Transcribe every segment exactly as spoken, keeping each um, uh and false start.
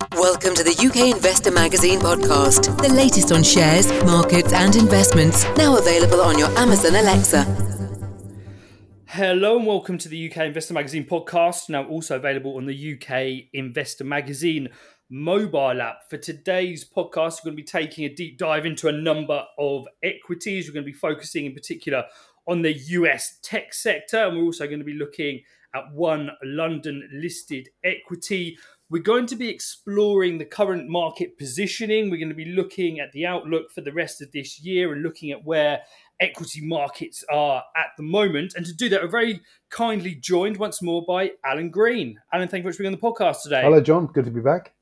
Welcome to the U K Investor Magazine podcast, the latest on shares, markets and investments, now available on your Amazon Alexa. Hello and welcome to the U K Investor Magazine podcast, now also available on the U K Investor Magazine mobile app. For today's podcast, we're going to be taking a deep dive into a number of equities. We're going to be focusing in particular on the U S tech sector, and we're also going to be looking at one London listed equity. We're going to be exploring the current market positioning. We're going to be looking at the outlook for the rest of this year and looking at where equity markets are at the moment. And to do that, we're very kindly joined once more by Alan Green. Alan, thank you very much for being on the podcast today. Hello, John. Good to be back.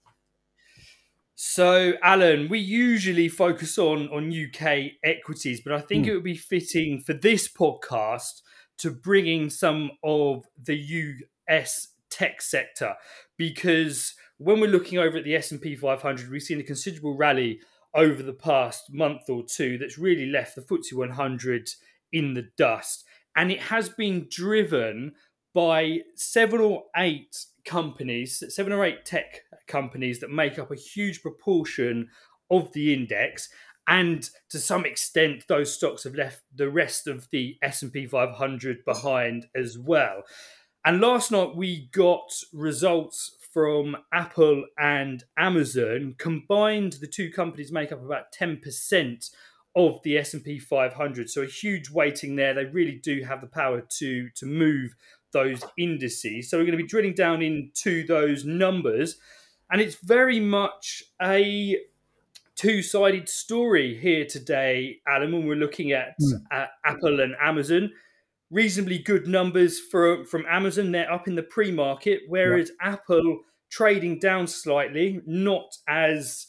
So, Alan, we usually focus on, on U K equities, but I think mm. it would be fitting for this podcast to bring in some of the U S tech sector, because when we're looking over at the S and P five hundred, we've seen a considerable rally over the past month or two that's really left the F T S E one hundred in the dust. And it has been driven by seven or eight companies, seven or eight tech companies that make up a huge proportion of the index. And to some extent, those stocks have left the rest of the S and P five hundred behind as well. And last night we got results from Apple and Amazon. Combined, the two companies make up about ten percent of the S and P five hundred. So a huge weighting there. They really do have the power to, to move those indices. So we're going to be drilling down into those numbers. And it's very much a two-sided story here today, Alan, when we're looking at, mm. at Apple and Amazon. Reasonably good numbers for, from Amazon. They're up in the pre-market, whereas yep. Apple trading down slightly, not as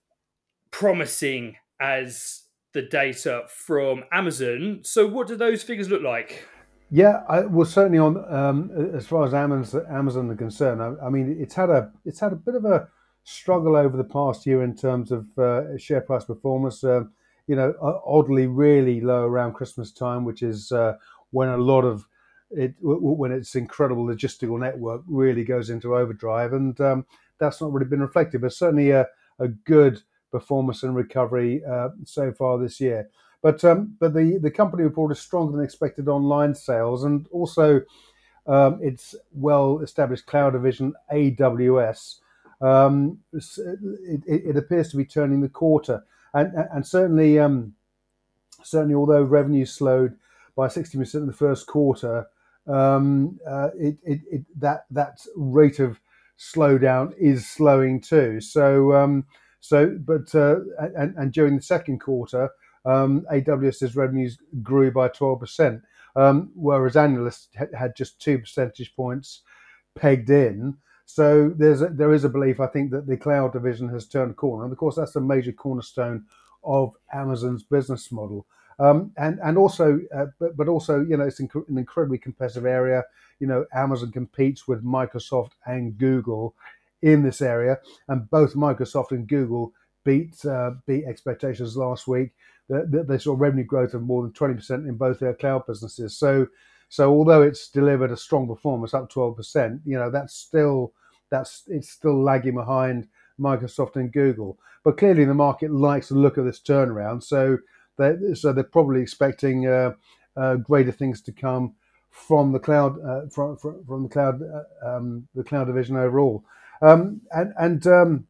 promising as the data from Amazon. So what do those figures look like? Yeah, I, well, certainly on um, as far as Amazon, Amazon are concerned, I, I mean, it's had a it's had a bit of a struggle over the past year in terms of uh, share price performance. Uh, you know, oddly, really low around Christmas time, which is uh, when a lot of it, when its incredible logistical network really goes into overdrive, and um, that's not really been reflected. But certainly a, a good performance and recovery uh, so far this year. But um, but the, the company reported stronger than expected online sales, and also um, its well-established cloud division, A W S. Um, it, it appears to be turning the quarter, and and certainly um, certainly although revenue slowed by sixty percent in the first quarter, um, uh, it, it, it that that rate of slowdown is slowing too. So um, so but uh, and and during the second quarter. Um, AWS's revenues grew by twelve percent, um, whereas analysts had just two percentage points pegged in. So there's a, there is a belief, I think, that the cloud division has turned a corner. And of course, that's a major cornerstone of Amazon's business model. Um, and and also, uh, but but also, you know, it's an incredibly competitive area. You know, Amazon competes with Microsoft and Google in this area, and both Microsoft and Google beat uh, beat expectations last week. They saw revenue growth of more than twenty percent in both their cloud businesses. So, so although it's delivered a strong performance, up twelve percent, you know, that's still that's it's still lagging behind Microsoft and Google. But clearly, the market likes to look at this turnaround. So, they so they're probably expecting uh, uh, greater things to come from the cloud uh, from, from from the cloud uh, um, the cloud division overall. Um, and and um,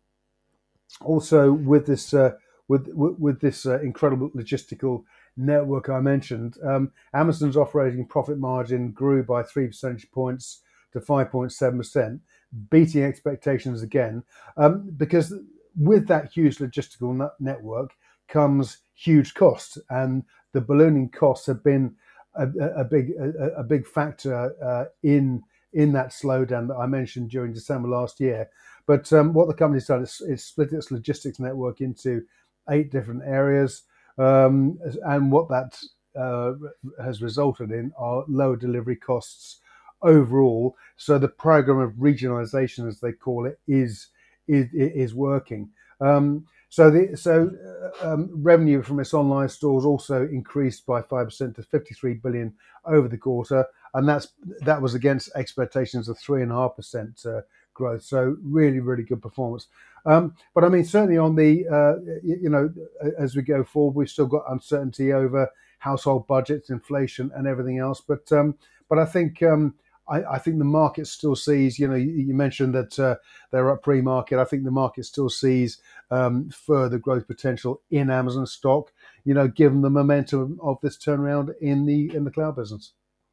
also with this. Uh, With, with with this uh, incredible logistical network I mentioned, um, Amazon's operating profit margin grew by three percentage points to five point seven percent, beating expectations again. Um, because with that huge logistical network comes huge costs, and the ballooning costs have been a, a big a, a big factor uh, in in that slowdown that I mentioned during December last year. But um, what the company's done is, is split its logistics network into eight different areas, um, and what that uh, has resulted in are lower delivery costs overall. So the program of regionalization, as they call it, is is, is working. Um, so the so uh, um, revenue from its online stores also increased by five percent to fifty-three billion over the quarter, and that's that was against expectations of three and a half percent growth. So really, really good performance. Um, but I mean, certainly on the, uh, you, you know, as we go forward, we've still got uncertainty over household budgets, inflation, and everything else. But um, but I think um, I, I think the market still sees. You know, you, you mentioned that uh, they're up pre-market. I think the market still sees um, further growth potential in Amazon stock. You know, given the momentum of this turnaround in the in the cloud business.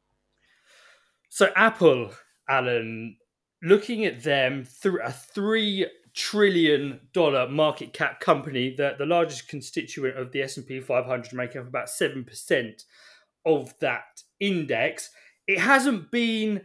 So Apple, Alan, looking at them through a three trillion dollar market cap company, that the largest constituent of the S and P five hundred, making up about seven percent of that index. It hasn't been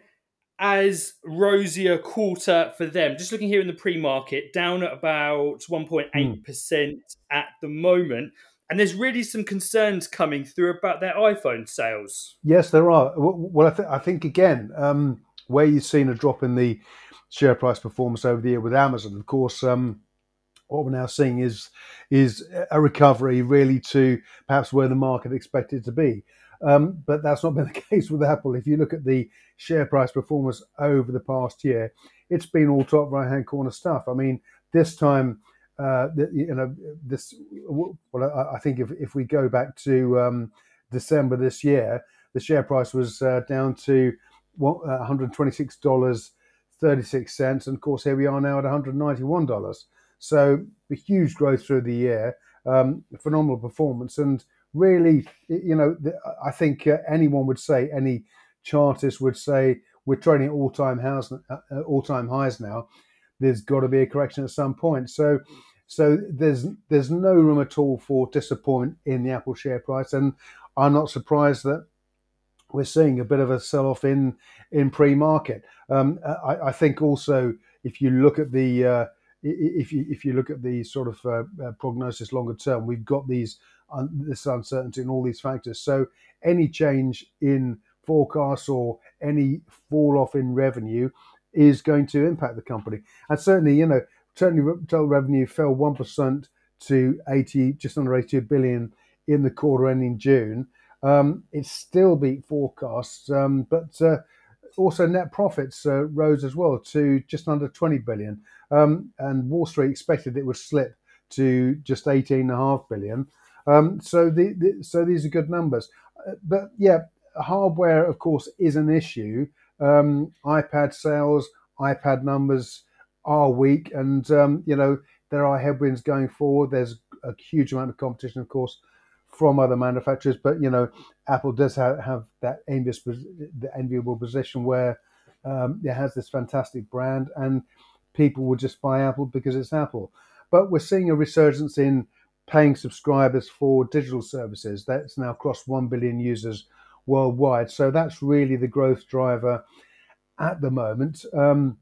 as rosy a quarter for them. Just looking here in the pre-market, down at about one point eight percent mm. at the moment. And there's really some concerns coming through about their iPhone sales. Yes, there are. Well, I, th- I think, again, um, where you've seen a drop in the share price performance over the year with Amazon, of course, um, what we're now seeing is is a recovery really to perhaps where the market expected it to be. Um, but that's not been the case with Apple. If you look at the share price performance over the past year, it's been all top right-hand corner stuff. I mean, this time, uh, you know, this. Well, I think if if we go back to um, December this year, the share price was uh, down to one hundred twenty-six dollars and thirty-six cents, and of course here we are now at one hundred ninety-one dollars. So a huge growth through the year, um, phenomenal performance, and really, you know, I think uh, anyone would say, any chartist would say, we're trading at all-time highs, uh, all-time highs now. There's got to be a correction at some point. So, so there's there's no room at all for disappointment in the Apple share price, and I'm not surprised that we're seeing a bit of a sell-off in in pre-market. Um, I, I think also if you look at the uh, if you if you look at the sort of uh, uh, prognosis longer term, we've got these un, this uncertainty and all these factors. So any change in forecasts or any fall off in revenue is going to impact the company. And certainly, you know, certainly total revenue fell one percent to eighty, just under eighty-two billion in the quarter ending June. Um, it still beat forecasts, um, but uh, also net profits uh, rose as well to just under twenty billion. Um, and Wall Street expected it would slip to just eighteen and a half billion. Um, so the, the so these are good numbers. Uh, but yeah, hardware, of course, is an issue. Um, iPad sales, iPad numbers are weak, and um, you know, there are headwinds going forward. There's a huge amount of competition, of course, from other manufacturers, but you know, Apple does have, have that envious, the enviable position where um, it has this fantastic brand, and people will just buy Apple because it's Apple. But we're seeing a resurgence in paying subscribers for digital services. That's now crossed one billion users worldwide. So that's really the growth driver at the moment. Um,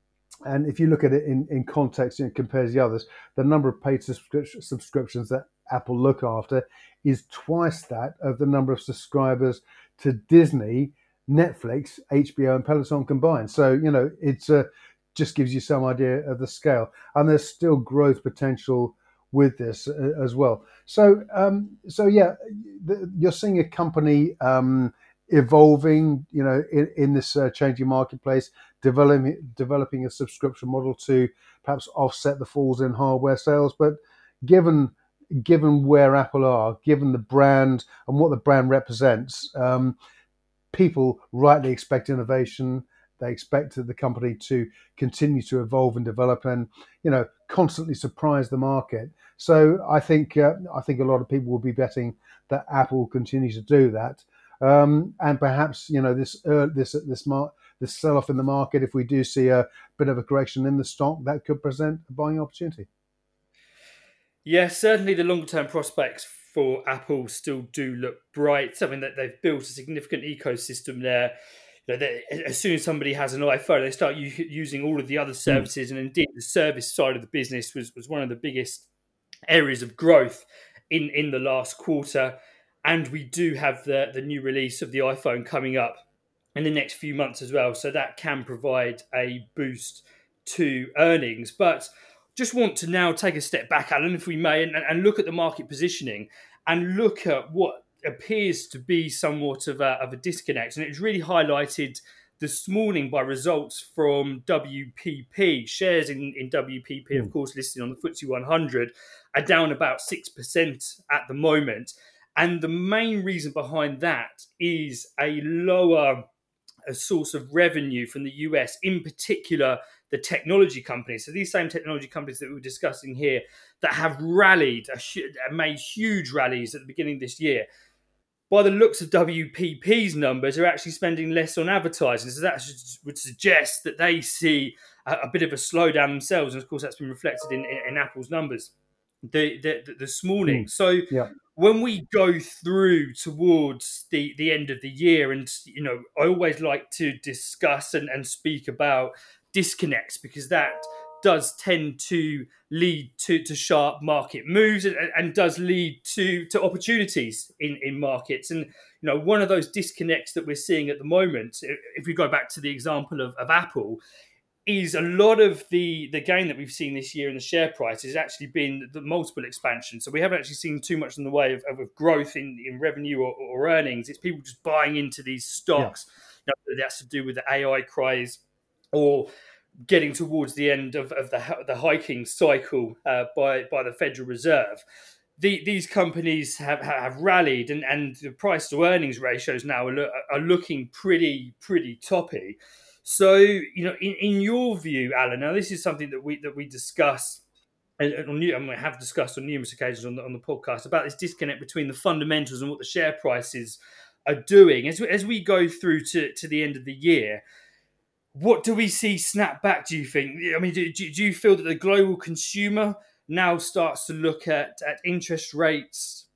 and if you look at it in, in context and compare the others, the number of paid subscription, subscriptions that Apple look after is twice that of the number of subscribers to Disney, Netflix, H B O, and Peloton combined. So, you know, it's uh, just gives you some idea of the scale. And there's still growth potential with this uh, as well. So, um, so yeah, the, you're seeing a company um, evolving, you know, in, in this uh, changing marketplace, developing developing a subscription model to perhaps offset the falls in hardware sales. But given given where Apple are, given the brand and what the brand represents, um, people rightly expect innovation. They expect the company to continue to evolve and develop, and you know, constantly surprise the market. So I think uh, I think a lot of people will be betting that Apple will continue to do that, um, and perhaps you know this uh, this this mar- this sell off in the market. If we do see a bit of a correction in the stock, that could present a buying opportunity. Yeah, certainly the long-term prospects for Apple still do look bright. Something that they've built a significant ecosystem there. You know, they, as soon as somebody has an iPhone, they start u- using all of the other services, mm. and indeed the service side of the business was, was one of the biggest areas of growth in, in the last quarter. And we do have the, the new release of the iPhone coming up in the next few months as well. So that can provide a boost to earnings. But just want to now take a step back, Alan, if we may, and, and look at the market positioning and look at what appears to be somewhat of a, of a disconnect. And it's really highlighted this morning by results from W P P. Shares in, in W P P, of course, listed on the F T S E one hundred, are down about six percent at the moment. And the main reason behind that is a lower a source of revenue from the U S, in particular the technology companies. So these same technology companies that we were discussing here that have rallied, made huge rallies at the beginning of this year, by the looks of W P P's numbers, they're actually spending less on advertising. So that would suggest that they see a, a bit of a slowdown themselves. And of course, that's been reflected in, in, in Apple's numbers the, the, the, this morning. Mm. So yeah. when we go through towards the, the end of the year, and, you know, I always like to discuss and, and speak about disconnects, because that does tend to lead to, to sharp market moves and, and does lead to, to opportunities in, in markets. And, you know, one of those disconnects that we're seeing at the moment, if we go back to the example of, of Apple, is a lot of the, the gain that we've seen this year in the share price has actually been the multiple expansion. So we haven't actually seen too much in the way of, of growth in, in revenue or, or earnings. It's people just buying into these stocks. Yeah. You know, that's to do with the A I craze or getting towards the end of, of the the hiking cycle uh, by by the Federal Reserve. The, these companies have, have rallied, and, and the price to earnings ratios now are, are looking pretty pretty toppy. So, you know, in, in your view, Alan, now this is something that we that we discuss and, and we have discussed on numerous occasions on the, on the podcast about this disconnect between the fundamentals and what the share prices are doing as we, as we go through to, to the end of the year. What do we see snap back, do you think? I mean, do, do you feel that the global consumer now starts to look at, at interest rates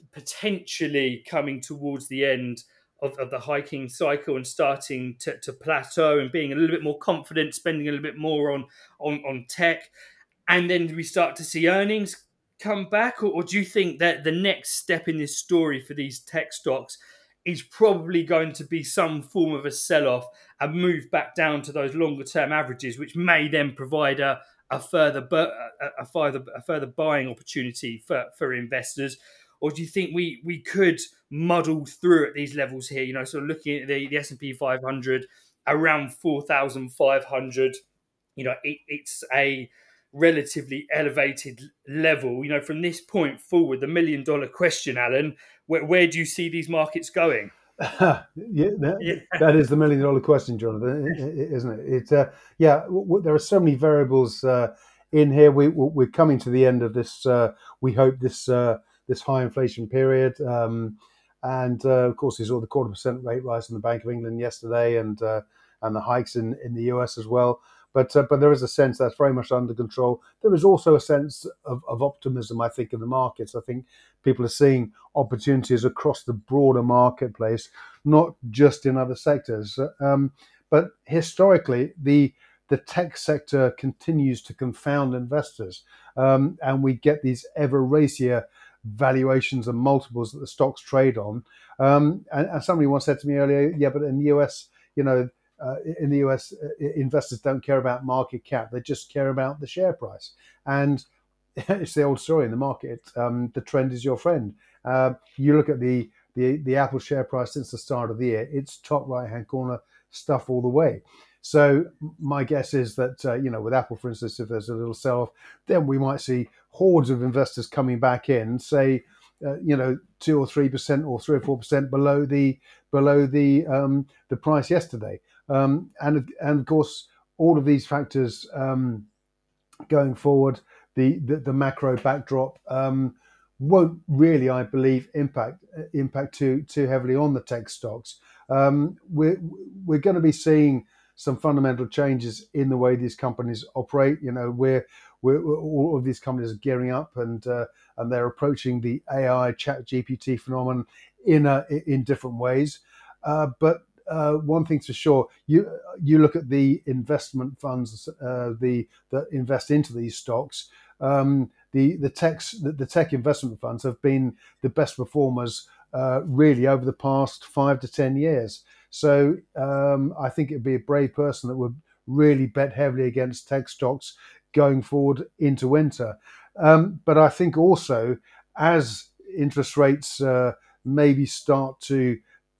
potentially coming towards the end of, of the hiking cycle and starting to, to plateau and being a little bit more confident, spending a little bit more on, on, on tech? And then do we start to see earnings come back? Or, or do you think that the next step in this story for these tech stocks is probably going to be some form of a sell-off and move back down to those longer-term averages, which may then provide a, a further a, a further a further buying opportunity for, for investors? Or do you think we we could muddle through at these levels here? You know, sort of looking at the, the S and P five hundred around four thousand five hundred. You know, it, it's a relatively elevated level. You know, from this point forward, the million dollar question, Alan, where, where do you see these markets going? yeah, that, yeah, that is the million dollar question, Jonathan, isn't it? It's uh, yeah, w- there are so many variables uh, in here. We, we're coming to the end of this. Uh, we hope this uh, this high inflation period, um, and uh, of course, there's all the quarter percent rate rise in the Bank of England yesterday, and uh, and the hikes in, in the U S as well. But uh, but there is a sense that's very much under control. There is also a sense of, of optimism, I think, in the markets. I think people are seeing opportunities across the broader marketplace, not just in other sectors. Um, but historically, the the tech sector continues to confound investors, um, and we get these ever racier valuations and multiples that the stocks trade on. Um, and, and somebody once said to me earlier, yeah, but in the U S, you know, Uh, in the U S, uh, investors don't care about market cap; they just care about the share price. And it's the old story in the market: um, the trend is your friend. Uh, you look at the, the the Apple share price since the start of the year; it's top right-hand corner stuff all the way. So my guess is that uh, you know, with Apple, for instance, if there's a little sell-off, then we might see hordes of investors coming back in, say, uh, you know, two or three percent or three or four percent below the below the um, the price yesterday. Um, and and of course, all of these factors um, going forward, the, the, the macro backdrop um, won't really, I believe, impact impact too too heavily on the tech stocks. Um, we're we're going to be seeing some fundamental changes in the way these companies operate. You know, we're, we're all of these companies are gearing up, and uh, and they're approaching the A I Chat G P T phenomenon in a, in different ways, uh, but. Uh, one thing's for sure, you you look at the investment funds uh, the that invest into these stocks. Um, the the tech the, the tech investment funds have been the best performers uh, really over the past five to ten years. So um, I think it'd be a brave person that would really bet heavily against tech stocks going forward into winter. Um, but I think also as interest rates uh, maybe start to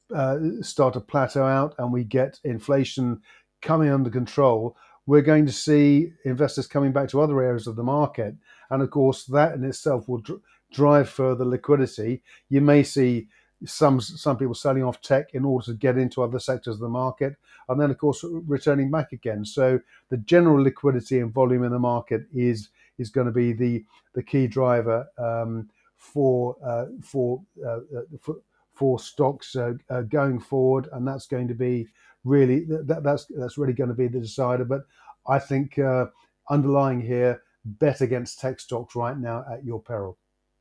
uh, start to plateau out and we get inflation coming under control, we're going to see investors coming back to other areas of the market. And of course, that in itself will dr- drive further liquidity. You may see some some people selling off tech in order to get into other sectors of the market, and then of course returning back again. So the general liquidity and volume in the market is is going to be the the key driver um, for uh, for, uh, for for stocks uh, uh, going forward, and that's going to be really that, that's that's really going to be the decider. But I think uh, underlying here, bet against tech stocks right now at your peril.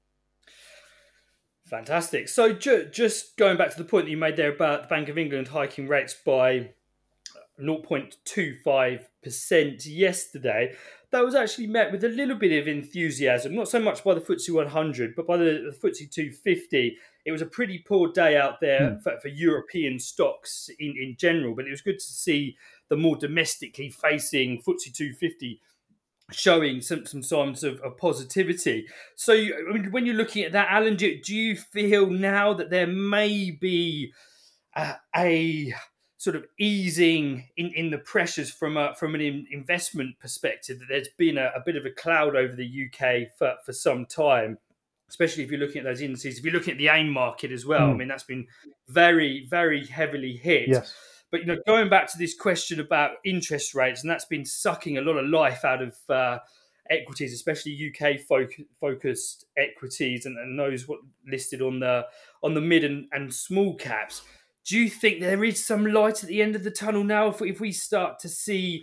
Fantastic. So ju- just going back to the point that you made there about the Bank of England hiking rates by zero point two five percent yesterday, that was actually met with a little bit of enthusiasm, not so much by the F T S E one hundred, but by the, the F T S E two fifty. It was a pretty poor day out there Hmm. for, for European stocks in, in general, but it was good to see the more domestically facing F T S E two fifty showing some, some signs of, of positivity. So I mean, when you're looking at that, Alan, do, do you feel now that there may be a, a sort of easing in, in the pressures from a, from an in, investment perspective, that there's been a, a bit of a cloud over the U K for, for some time, especially if you're looking at those indices, if you're looking at the AIM market as well? Hmm. I mean, that's been very, very heavily hit. Yes. But, you know, going back to this question about interest rates, and that's been sucking a lot of life out of uh, equities, especially U K foc- focused equities, and, and those what listed on the on the mid and, and small caps. Do you think there is some light at the end of the tunnel now if we, if we start to see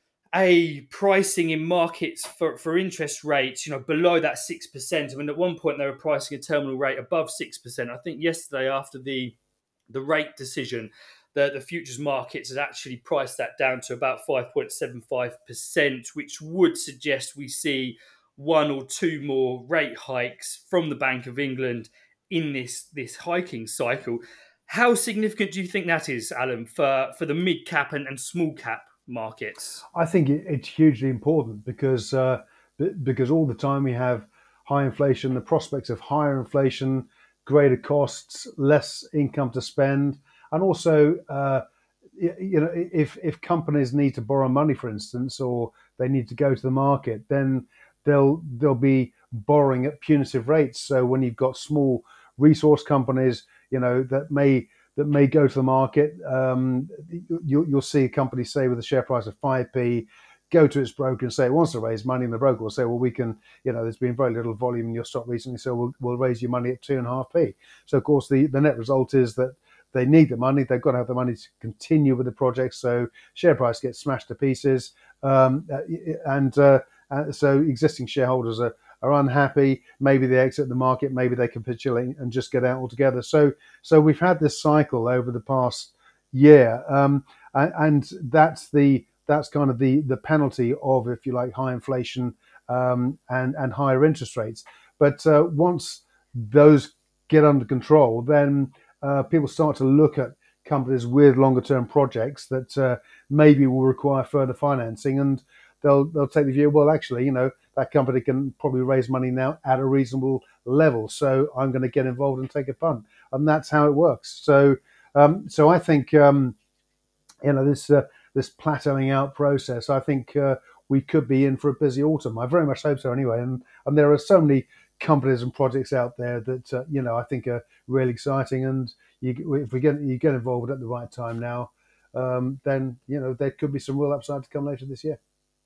a pricing in markets for, for interest rates, you know, below that six percent? I mean, at one point they were pricing a terminal rate above six percent. I think yesterday after the the rate decision, the, the futures markets has actually priced that down to about five point seven five percent, which would suggest we see one or two more rate hikes from the Bank of England in this, this hiking cycle. How significant do you think that is, Alan, for, for the mid cap and, and small cap markets? I think it, it's hugely important because uh, because all the time we have high inflation, the prospects of higher inflation, greater costs, less income to spend, and also uh, you know if if companies need to borrow money, for instance, or they need to go to the market, then they'll they'll be borrowing at punitive rates. So when you've got small resource companies, you know that may that may go to the market. Um, you, you'll see a company say with a share price of five p, go to its broker and say it wants to raise money, and the broker will say, well, we can, you know, there's been very little volume in your stock recently, so we'll, we'll raise your money at two and a half p. So of course the, the net result is that they need the money. They've got to have the money to continue with the project. So share price gets smashed to pieces, um, and uh, so existing shareholders are. are unhappy, maybe they exit the market, maybe they capitulate and just get out altogether. So, so we've had this cycle over the past year, um, and, and that's the that's kind of the the penalty of, if you like, high inflation um, and and higher interest rates. But uh, once those get under control, then uh, people start to look at companies with longer term projects that uh, maybe will require further financing, and they'll they'll take the view, well, actually, you know, that company can probably raise money now at a reasonable level, so I'm going to get involved and take a punt, and that's how it works. So, um, so I think um, you know this uh, this plateauing out process. I think uh, we could be in for a busy autumn. I very much hope so, anyway. And and there are so many companies and projects out there that uh, you know I think are really exciting, and you, if we get you get involved at the right time now, um, then you know there could be some real upside to come later this year.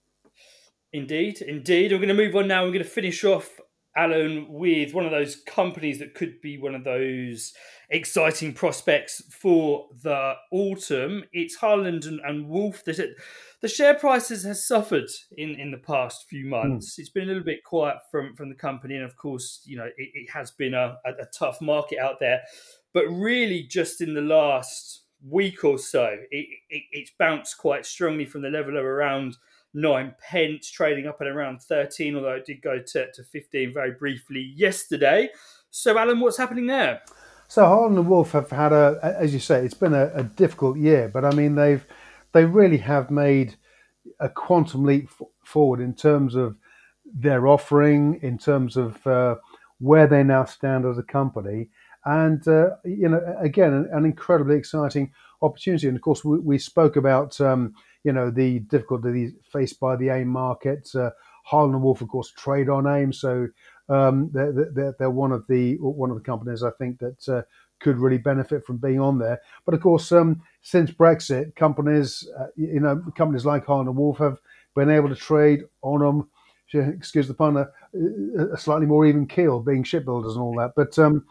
Indeed, indeed. We're going to move on now. We're going to finish off, Alan, with one of those companies that could be one of those exciting prospects for the autumn. It's Harland and, and Wolff. The, the share prices has suffered in, in the past few months. Mm. It's been a little bit quiet from, from the company. And of course, you know, it, it has been a, a, a tough market out there. But really just in the last week or so, it, it, it's bounced quite strongly from the level of around nine pence, trading up at around thirteen, although it did go to, to fifteen very briefly yesterday. So, Alan, what's happening there? So Harland and Wolff have had a, as you say, it's been a, a difficult year, but I mean they've they really have made a quantum leap f- forward in terms of their offering, in terms of uh, where they now stand as a company, and uh, you know, again, an, an incredibly exciting opportunity. And of course, we, we spoke about um, you know the difficulties faced by the AIM market. Uh, Harland and Wolff, of course, trade on AIM, so um, they're, they're, they're one of the one of the companies I think that uh, could really benefit from being on there. But of course, um, since Brexit, companies uh, you know companies like Harland and Wolff have been able to trade on them. Excuse the pun, a, a slightly more even keel, being shipbuilders and all that. But um,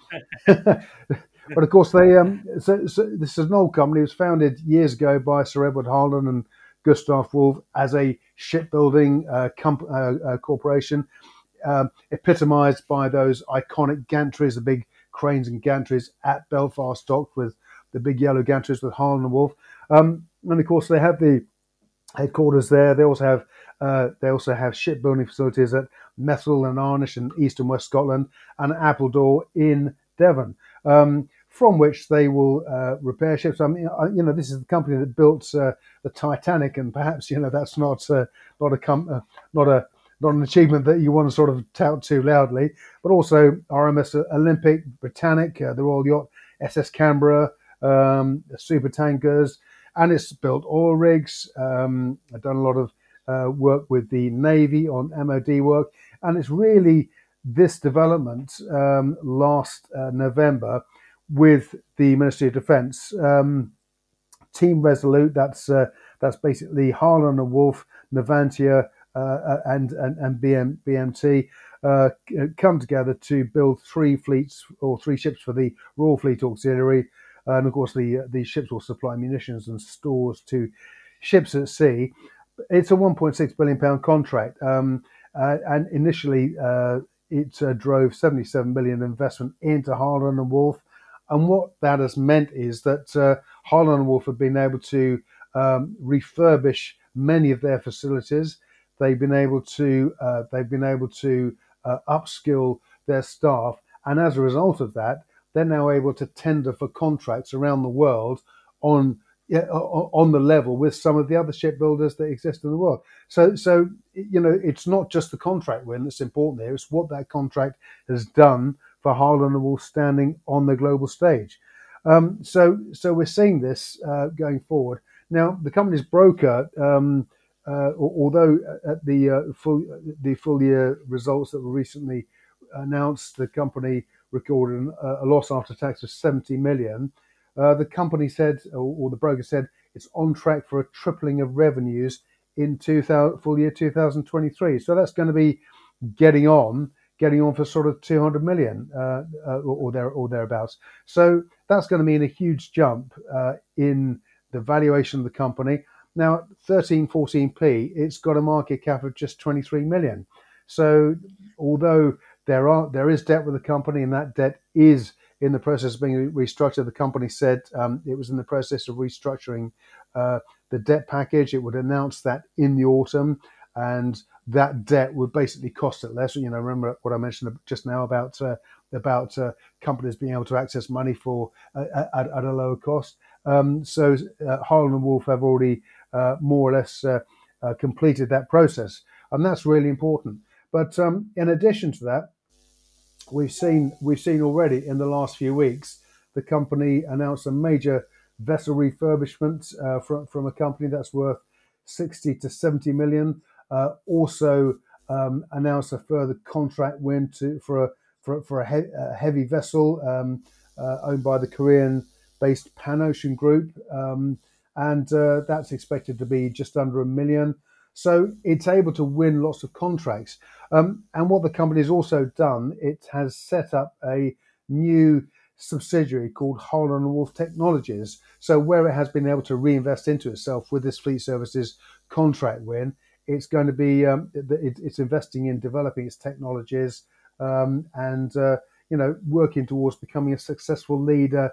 but of course, they um, so, so this is an old company. It was founded years ago by Sir Edward Harland and Gustav Wolff as a shipbuilding uh, comp- uh, uh, corporation, um, epitomised by those iconic gantries, the big cranes and gantries at Belfast Docks with the big yellow gantries with Harland and Wolff. Um, and of course, they have the headquarters there. They also have uh, they also have shipbuilding facilities at Methil and Arnish in East and West Scotland, and Appledore in Devon, um, from which they will uh, repair ships. I mean, you know, this is the company that built uh, the Titanic, and perhaps you know that's not uh, not a com- uh, not a not an achievement that you want to sort of tout too loudly. But also R M S Olympic, Britannic, uh, the Royal Yacht, S S Canberra, um, the super tankers. And it's built oil rigs. Um, I've done a lot of uh, work with the Navy on M O D work. And it's really this development um, last uh, November with the Ministry of Defence. Um, Team Resolute, that's uh, that's basically Harland and Wolff, Navantia, uh, and, and, and B M, B M T, uh, come together to build three fleets or three ships for the Royal Fleet Auxiliary. And of course, the the ships will supply munitions and stores to ships at sea. It's a one point six billion pound contract, um, uh, and initially uh, it uh, drove seventy-seven million investment into Harland and Wolff. And what that has meant is that uh, Harland and Wolff have been able to um, refurbish many of their facilities. They've been able to uh, they've been able to uh, upskill their staff, and as a result of that, they're now able to tender for contracts around the world on yeah, on the level with some of the other shipbuilders that exist in the world. So, so you know, it's not just the contract win that's important there. It's what that contract has done for Harland and Wolff standing on the global stage. Um, so, so we're seeing this uh, going forward. Now, the company's broker, um, uh, although at the uh, full the full year results that were recently announced, the company recorded a loss after tax of seventy million. Uh, the company said, or, or the broker said, it's on track for a tripling of revenues in two thousand, full year two thousand twenty-three. So that's going to be getting on, getting on for sort of two hundred million uh, uh, or, or there or thereabouts. So that's going to mean a huge jump uh, in the valuation of the company. Now, thirteen, fourteen p, it's got a market cap of just twenty-three million. So although There are there is debt with the company, and that debt is in the process of being restructured. The company said um, it was in the process of restructuring uh, the debt package. It would announce that in the autumn, and that debt would basically cost it less. You know, remember what I mentioned just now about uh, about uh, companies being able to access money for uh, at, at a lower cost. Um, so uh, Harland and Wolff have already uh, more or less uh, uh, completed that process, and that's really important. But um, in addition to that, we've seen we've seen already in the last few weeks the company announced a major vessel refurbishment uh, from from a company that's worth sixty to seventy million. Uh, also um, announced a further contract win to for a for, for a, he- a heavy vessel um, uh, owned by the Korean-based Pan-Ocean Group, um, and uh, that's expected to be just under a million. So it's able to win lots of contracts. Um, and what the company has also done, it has set up a new subsidiary called Harland and Wolff Technologies. So where it has been able to reinvest into itself with this fleet services contract win, it's going to be um, it, it's investing in developing its technologies um, and uh, you know working towards becoming a successful leader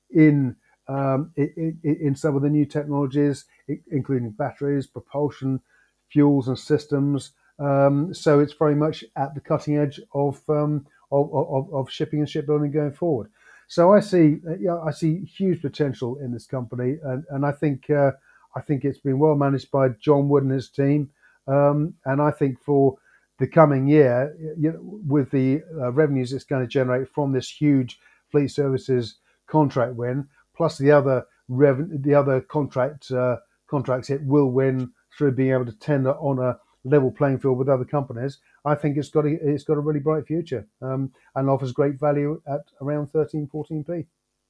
in um, in, in some of the new technologies, including batteries, propulsion, fuels and systems. Um, so it's very much at the cutting edge of, um, of, of of shipping and shipbuilding going forward. So I see, uh, yeah, I see huge potential in this company, and, and I think uh, I think it's been well managed by John Wood and his team. Um, and I think for the coming year, you know, with the uh, revenues it's going to generate from this huge Fleet Services contract win, plus the other revenue, the other contract uh, contracts it will win through being able to tender on a level playing field with other companies, I think it's got a, it's got a really bright future um, and offers great value at around thirteen, fourteen p.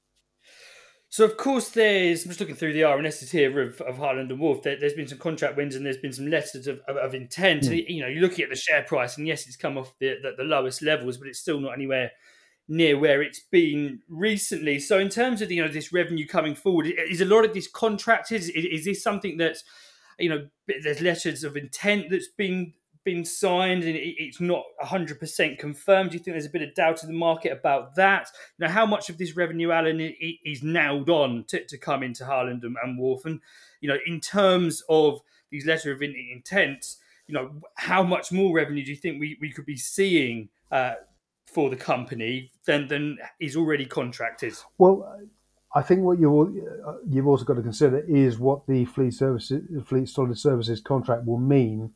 So, of course, there's, I'm just looking through the R N Ss here of, of Harland and Wolff. There, there's been some contract wins and there's been some letters of, of, of intent. Mm. You know, you're looking at the share price, and yes, it's come off the, the, the lowest levels, but it's still not anywhere near where it's been recently. So, in terms of you know this revenue coming forward, is a lot of this contracted? Is, is this something that's, you know, there's letters of intent that's been been signed and it's not one hundred percent confirmed? Do you think there's a bit of doubt in the market about that? You know, how much of this revenue, Alan, is nailed on to, to come into Harland and, and Wolff? And, you know, in terms of these letters of intent, you know, how much more revenue do you think we, we could be seeing uh, for the company than, than is already contracted? Well, I think what you you've also got to consider is what the Fleet Services, Fleet Solid Services contract will mean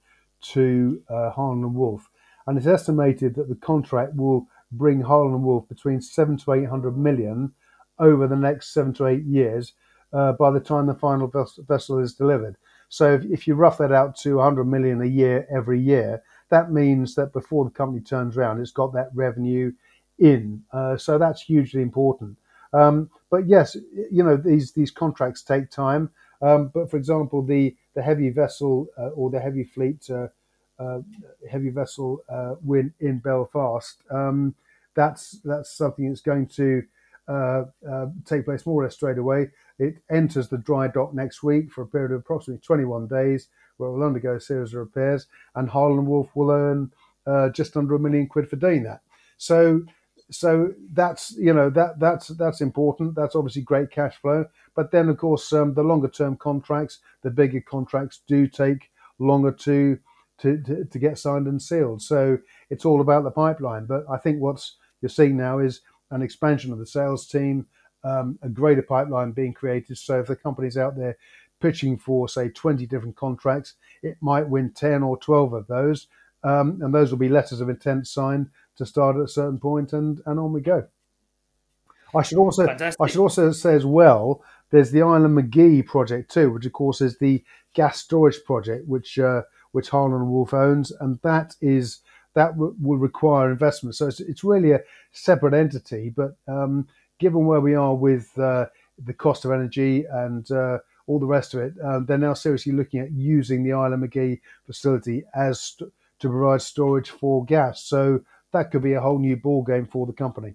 to uh, Harland and Wolff, and it's estimated that the contract will bring Harland and Wolff between seven to eight hundred million over the next seven to eight years uh, by the time the final ves- vessel is delivered. So if, if you rough that out to one hundred million a year every year, that means that before the company turns around, it's got that revenue in. Uh, so that's hugely important. Um, but yes, you know these these contracts take time. Um, but for example, the the heavy vessel uh, or the heavy fleet uh, uh, heavy vessel uh, win in Belfast, um, that's that's something that's going to uh, uh, take place more or less straight away. It enters the dry dock next week for a period of approximately twenty-one days, where it will undergo a series of repairs, and Harland and Wolff will earn uh, just under a million quid for doing that. So. So that's you know that that's that's important. That's obviously great cash flow. But then of course um, the longer term contracts, the bigger contracts, do take longer to, to to to get signed and sealed. So it's all about the pipeline. But I think what's you're seeing now is an expansion of the sales team, um, a greater pipeline being created. So if the company's out there pitching for say twenty different contracts, it might win ten or twelve of those, um, and those will be letters of intent signed to start at a certain point, and, and on we go. I should also Fantastic. I should also say as well, there's the Island Magee project too, which of course is the gas storage project, which uh, which Harland and Wolff owns, and that is that w- will require investment. So it's, it's really a separate entity, but um, given where we are with uh, the cost of energy and uh, all the rest of it, uh, they're now seriously looking at using the Island Magee facility as st- to provide storage for gas. So that could be a whole new ball game for the company.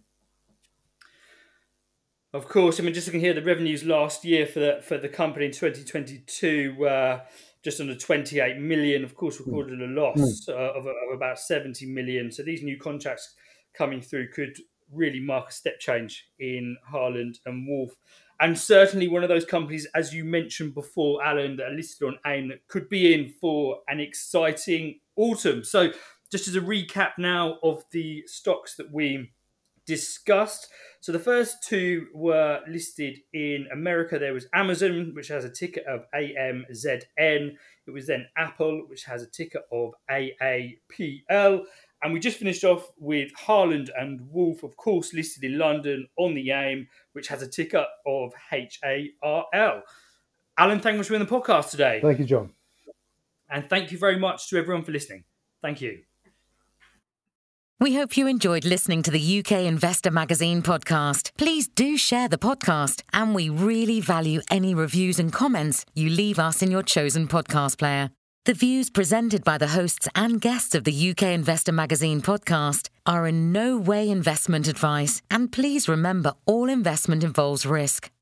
Of course, I mean, just looking here, the revenues last year for the for the company in twenty twenty-two were just under twenty-eight million. Of course, recorded a loss mm. uh, of, of about seventy million. So these new contracts coming through could really mark a step change in Harland and Wolff. And certainly one of those companies, as you mentioned before, Alan, that are listed on AIM that could be in for an exciting autumn. So just as a recap now of the stocks that we discussed. So the first two were listed in America. There was Amazon, which has a ticker of A M Z N. It was then Apple, which has a ticker of A A P L. And we just finished off with Harland and Wolff, of course, listed in London on the AIM, which has a ticker of H A R L. Alan, thank you much for being on the podcast today. Thank you, John. And thank you very much to everyone for listening. Thank you. We hope you enjoyed listening to the U K Investor Magazine podcast. Please do share the podcast, and we really value any reviews and comments you leave us in your chosen podcast player. The views presented by the hosts and guests of the U K Investor Magazine podcast are in no way investment advice, and please remember all investment involves risk.